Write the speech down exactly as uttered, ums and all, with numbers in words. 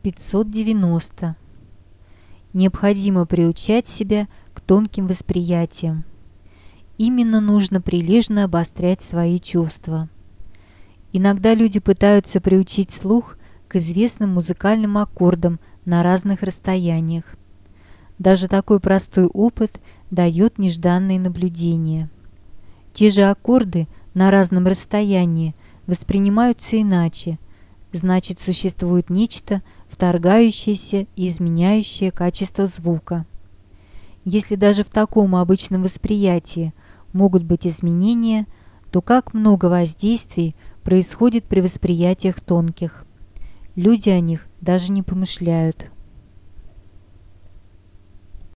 пятьсот девяносто. Необходимо приучать себя к тонким восприятиям. Именно нужно прилежно обострять свои чувства. Иногда люди пытаются приучить слух к известным музыкальным аккордам на разных расстояниях. Даже такой простой опыт дает нежданные наблюдения. Те же аккорды на разном расстоянии воспринимаются иначе, значит, существует нечто, вторгающееся и изменяющее качество звука. Если даже в таком обычном восприятии могут быть изменения, то как много воздействий происходит при восприятиях тонких. Люди о них даже не помышляют.